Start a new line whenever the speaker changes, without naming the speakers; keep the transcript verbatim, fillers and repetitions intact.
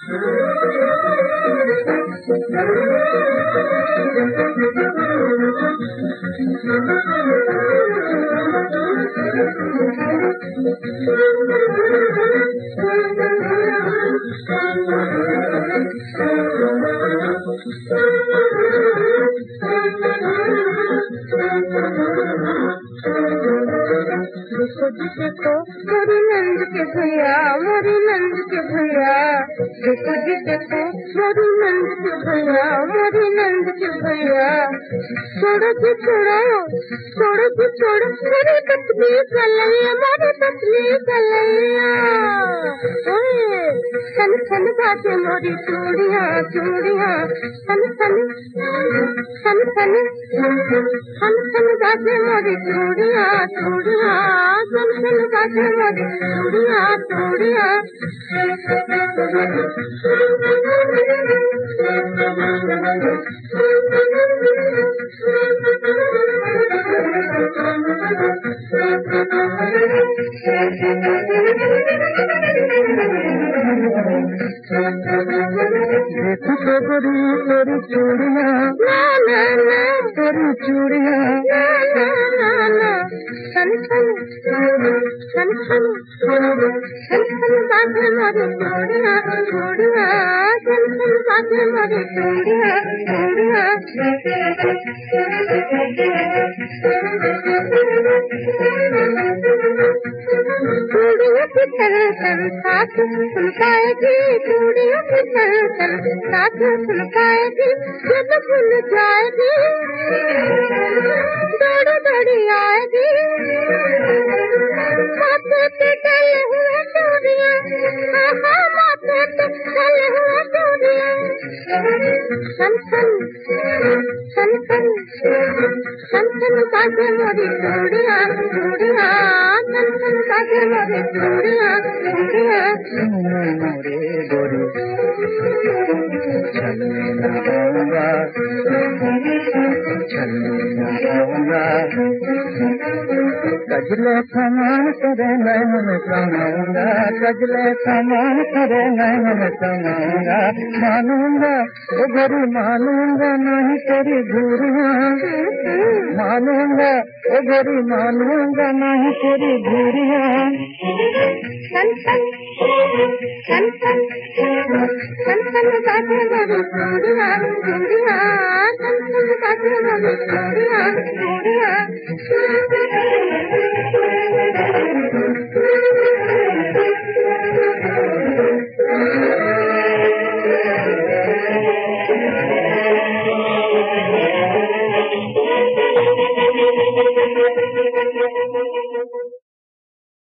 देखो मोरी नंद के भैया, मोरी नंद के भैया, देखो जी देखो मोरी नंद के भैया, मोरी नंद के भैया। छोड़ो जी छोड़ो, छोड़ो जी छोड़ो मेरी पतली कलैया, मेरी पतली कलैया। सन सन बाजे मोरी चूड़ियाँ चूड़ियाँ, सन सन सन सन सन सन बाजे मोरी चूड़ियाँ चूड़ियाँ, सन सन बाजे मोरी चूड़ियाँ चूड़ियाँ।
देखो तो गोरी तेरी चूड़ियाँ,
ना ना ना
तेरी चूड़ियाँ,
ना ना ना ना। सन सन सन सन सन सन बाजे मोरी चूड़ियाँ चूड़ियाँ, सन सन बाजे मोरी चूड़ियाँ चूड़ियाँ। चूड़ियों की सन सन साथ सुन पाएगी, चूड़ियों की सन सन साथ सुन पाएगी। जब भूल जाएगी दौड़ दौड़ी आएगी, माथे पे डले हुए चूड़ियाँ, आहा माथे पे डले हुए चूड़ियाँ। सन सन सन सन सन सन बाजे मोरी चूड़ियाँ चूड़ियाँ, सन सन बाजे मोरी चूड़ियाँ चूड़ियाँ।
मोरे गोरी चलने न आऊंगा, चलने न आऊंगा, कजले समान तेरे नैन समाऊंगा, कजले समान तेरे नैन समाऊंगा। मानूंगा ओ गोरी मानूंगा नहीं तेरी दूरियाँ, मानूंगा ओ गोरी मानूंगा नहीं तेरी दूरियाँ।
सन सन सन सन सन सन बाजे मोरी चूड़ियाँ चूड़ियाँ, सन सन बाजे मोरी चूड़ियाँ चूड़ियाँ।